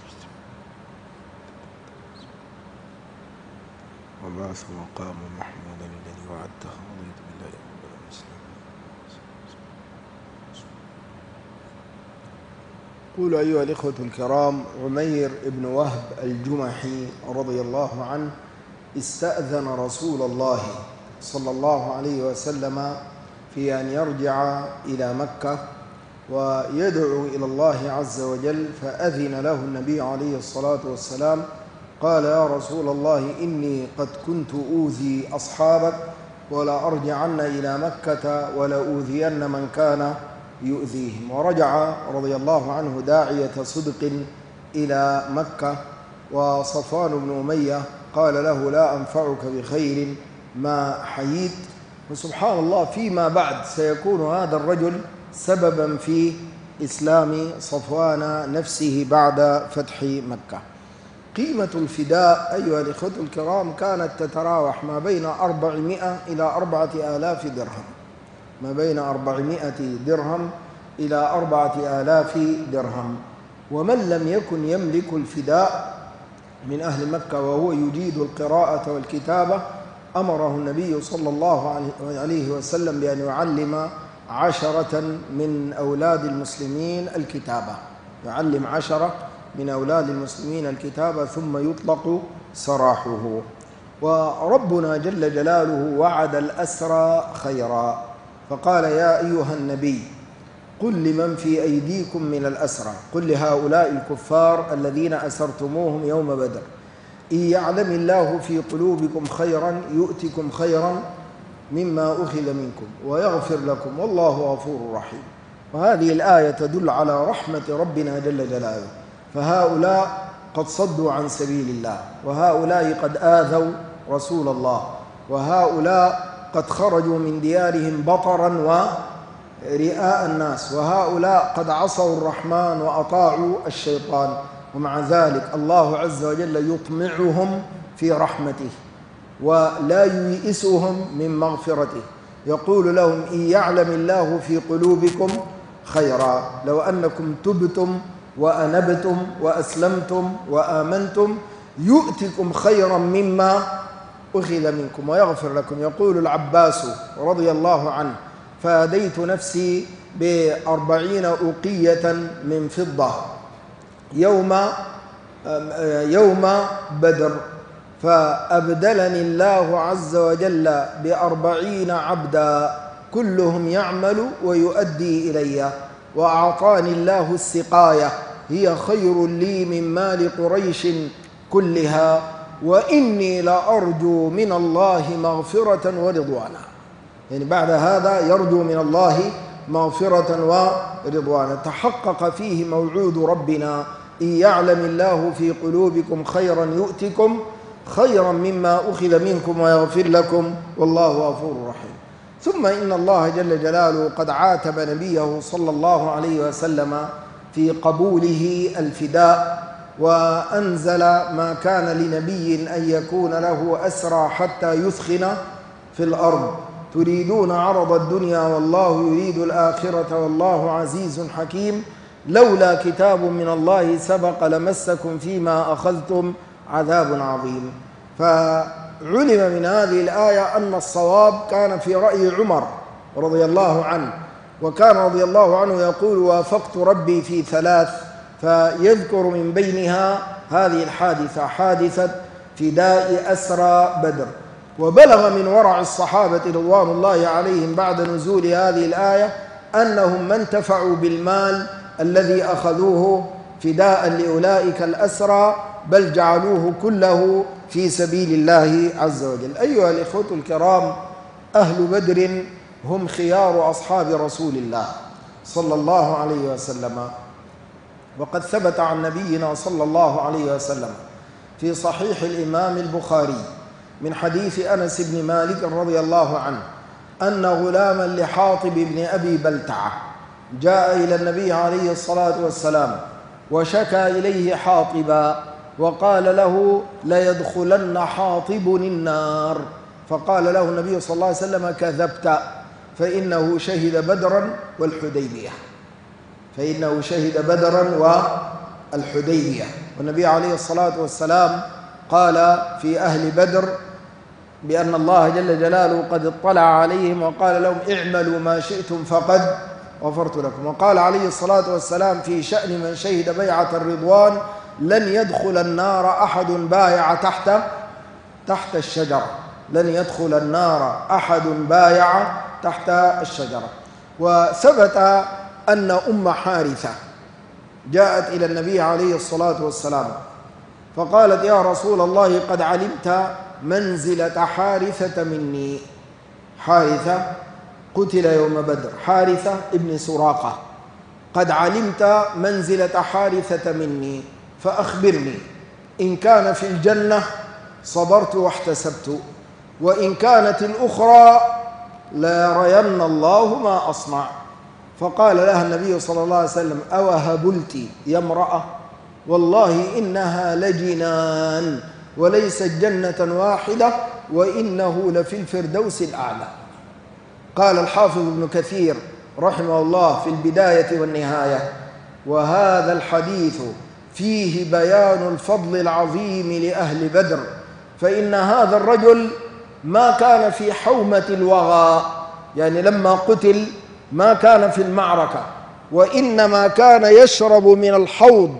وبعث مقام محمودا الذي وعدته رضيت بالله رب المسلمين. قولوا أيها الإخوة الكرام، عمير بن وهب الجمحي رضي الله عنه استأذن رسول الله صلى الله عليه وسلم في أن يرجع إلى مكة ويدعو إلى الله عز وجل، فأذن له النبي عليه الصلاة والسلام قال: يا رسول الله إني قد كنت أوذي أصحابك ولا أرجعن إلى مكة ولا أوذين من كان يؤذيهم. ورجع رضي الله عنه داعية صدق إلى مكة، وصفوان بن أمية قال له: لا أنفعك بخير ما حييت. وسبحان الله فيما بعد سيكون هذا الرجل سببا في إسلام صفوان نفسه بعد فتح مكة. قيمة الفداء أيها الإخوة الكرام كانت تتراوح ما بين أربعمائة إلى أربعة آلاف درهم، ما بين أربعمائة درهم إلى أربعة آلاف درهم. ومن لم يكن يملك الفداء من أهل مكة وهو يجيد القراءة والكتابة أمره النبي صلى الله عليه وسلم بأن يعلم عشرة من أولاد المسلمين الكتابة، يعلم عشرة من أولاد المسلمين الكتابة ثم يطلق سراحه. وربنا جل جلاله وعد الأسرى خيرا، فقال: يا أيها النبي قل لمن في أيديكم من الأسرى، قل لهؤلاء الكفار الذين أسرتموهم يوم بدر: إن يعلم الله في قلوبكم خيرا يؤتكم خيرا مما أخذ منكم ويغفر لكم والله غفور رحيم. وهذه الآية تدل على رحمة ربنا جل جلاله، فهؤلاء قد صدوا عن سبيل الله، وهؤلاء قد آذوا رسول الله، وهؤلاء قد خرجوا من ديارهم بطرا ورئاء الناس، وهؤلاء قد عصوا الرحمن وأطاعوا الشيطان، ومع ذلك الله عز وجل يطمعهم في رحمته ولا ييئسهم من مغفرته. يقول لهم: إن يعلم الله في قلوبكم خيرا، لو أنكم تبتم وأنبتم وأسلمتم وآمنتم يؤتكم خيرا مما أخذ منكم ويغفر لكم. يقول العباس رضي الله عنه: فاديت نفسي بأربعين أوقية من فضة يوم يوم بدر، فأبدلني الله عز وجل بأربعين عبدا كلهم يعمل ويؤدي إلي، وأعطاني الله السقاية هي خير لي من مال قريش كلها، وإني لأرجو من الله مغفرة ورضوانا. يعني بعد هذا يرجو من الله مغفرة ورضوانا. تحقق فيه موعود ربنا: إن يعلم الله في قلوبكم خيرا يؤتكم خيرا مما أخذ منكم ويغفر لكم والله غفور رحيم. ثم إن الله جل جلاله قد عاتب نبيه صلى الله عليه وسلم في قبوله الفداء، وأنزل: ما كان لنبي أن يكون له أسرى حتى يثخن في الأرض تريدون عرض الدنيا والله يريد الآخرة والله عزيز حكيم، لولا كتاب من الله سبق لمسكم فيما أخذتم عذاب عظيم. فعلم من هذه الآية أن الصواب كان في رأي عمر رضي الله عنه، وكان رضي الله عنه يقول: وافقت ربي في ثلاث، فيذكر من بينها هذه الحادثة، حادثة فداء أسرى بدر. وبلغ من ورع الصحابة رضوان الله عليهم بعد نزول هذه الآية أنهم ما انتفعوا بالمال الذي أخذوه فداء لأولئك الأسرى، بل جعلوه كله في سبيل الله عز وجل. أيها الإخوة الكرام، أهل بدر هم خيار أصحاب رسول الله صلى الله عليه وسلم، وقد ثبت عن نبينا صلى الله عليه وسلم في صحيح الإمام البخاري من حديث أنس بن مالك رضي الله عنه أن غلاما لحاطب بن أبي بلتعة جاء إلى النبي عليه الصلاة والسلام وشكى إليه حاطبا وقال له ليدخلن حاطب النار، فقال له النبي صلى الله عليه وسلم كذبت، فإنه شهد بدرا والحديبية، فإنه شهد بدرا والحديبية. والنبي عليه الصلاة والسلام قال في أهل بدر بأن الله جل جلاله قد اطلع عليهم وقال لهم اعملوا ما شئتم فقد غفرت لكم. وقال عليه الصلاة والسلام في شأن من شهد بيعة الرضوان لن يدخل النار أحد بايع تحت تحت الشجرة، لن يدخل النار أحد بايع تحت الشجرة. وثبت أن أم حارثة جاءت إلى النبي عليه الصلاة والسلام فقالت يا رسول الله قد علمت منزلة حارثة مني. حارثة قتل يوم بدر، حارثة ابن سراقة، قد علمت منزلة حارثة مني فأخبرني إن كان في الجنة صبرت واحتسبت، وإن كانت الأخرى ليرين الله ما أصنع. فقال لها النبي صلى الله عليه وسلم أوهبلت يا امرأة والله إنها لجنان وليست جنة واحدة وإنه لفي الفردوس الأعلى. قال الحافظ ابن كثير رحمه الله في البداية والنهاية وهذا الحديث فيه بيان الفضل العظيم لأهل بدر، فإن هذا الرجل ما كان في حومة الوغى، يعني لما قتل ما كان في المعركة، وإنما كان يشرب من الحوض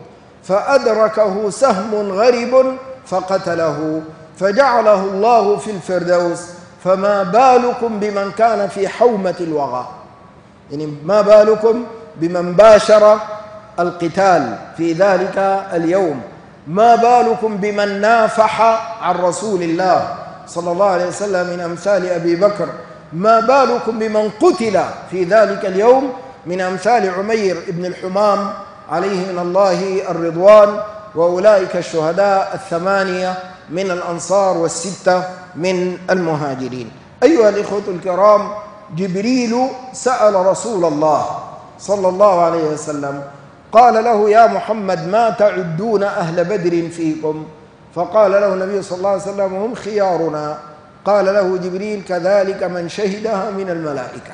فأدركه سهم غرب فقتله فجعله الله في الفردوس، فما بالكم بمن كان في حومة الوغى؟ يعني ما بالكم بمن باشر القتال في ذلك اليوم؟ ما بالكم بمن نافح عن رسول الله صلى الله عليه وسلم من أمثال أبي بكر؟ ما بالكم بمن قتل في ذلك اليوم من أمثال عمير بن الحمام عليه من الله الرضوان، وأولئك الشهداء الثمانية من الأنصار والستة من المهاجرين. أيها الإخوة الكرام، جبريل سأل رسول الله صلى الله عليه وسلم قال له يا محمد ما تعدون أهل بدر فيكم؟ فقال له النبي صلى الله عليه وسلم هم خيارنا. قال له جبريل كذلك من شهدها من الملائكة،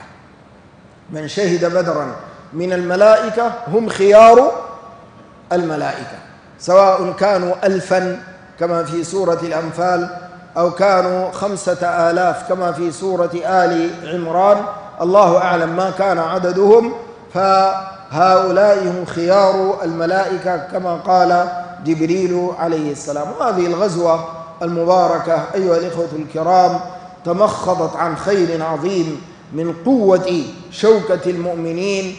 من شهد بدرا من الملائكة هم خيار الملائكة، سواء كانوا ألفا كما في سورة الأنفال أو كانوا خمسة آلاف كما في سورة آل عمران، الله أعلم ما كان عددهم، فهؤلاء هم خيار الملائكة كما قال جبريل عليه السلام. وهذه الغزوة المباركة أيها الإخوة الكرام تمخضت عن خير عظيم من قوة شوكة المؤمنين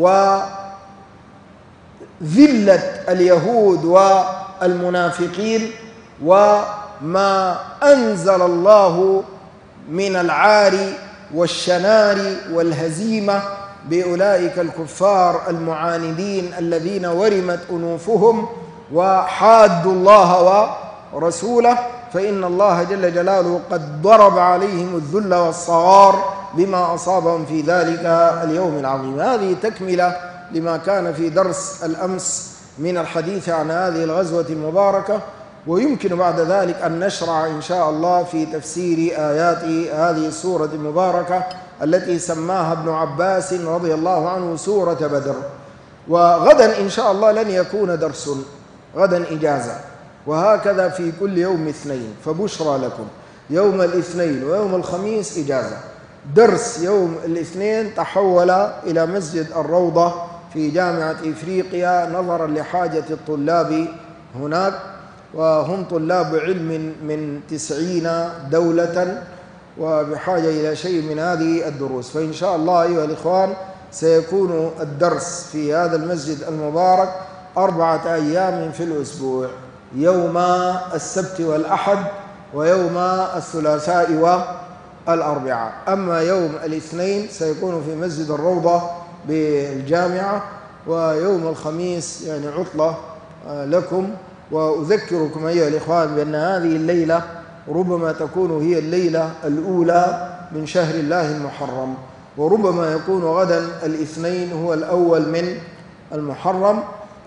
وذلة اليهود والمنافقين، وما أنزل الله من العار والشنار والهزيمة بأولئك الكفار المعاندين الذين ورمت أنوفهم وحادوا الله ورسوله، فإن الله جل جلاله قد ضرب عليهم الذل والصغار بما أصابهم في ذلك اليوم العظيم. هذه تكملة لما كان في درس الأمس من الحديث عن هذه الغزوة المباركة، ويمكن بعد ذلك أن نشرع إن شاء الله في تفسير آيات هذه السورة المباركة التي سماها ابن عباس رضي الله عنه سورة بدر. وغدا إن شاء الله لن يكون درس، غدا إجازة، وهكذا في كل يوم اثنين، فبشرى لكم يوم الاثنين ويوم الخميس إجازة. درس يوم الاثنين تحول إلى مسجد الروضة في جامعة إفريقيا نظرا لحاجة الطلاب هناك، وهم طلاب علم من تسعين دولة وبحاجة إلى شيء من هذه الدروس. فإن شاء الله أيها الإخوان سيكون الدرس في هذا المسجد المبارك أربعة أيام في الأسبوع، يوم السبت والأحد ويوم الثلاثاء والأربعاء. أما يوم الاثنين سيكون في مسجد الروضة بالجامعة، ويوم الخميس يعني عطلة لكم. وأذكركم أيها الإخوان بأن هذه الليلة ربما تكون هي الليلة الأولى من شهر الله المحرم، وربما يكون غدا الاثنين هو الأول من المحرم،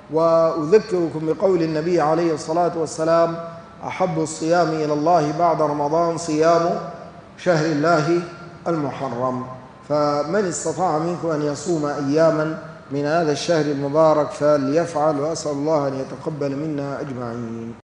وأذكركم بقول النبي عليه الصلاة والسلام: أحب الصيام إلى الله بعد رمضان صيام شهر الله المحرم. فمن استطاع منكم أن يصوم أياما من هذا الشهر المبارك فليفعل، وأسأل الله أن يتقبل منا أجمعين.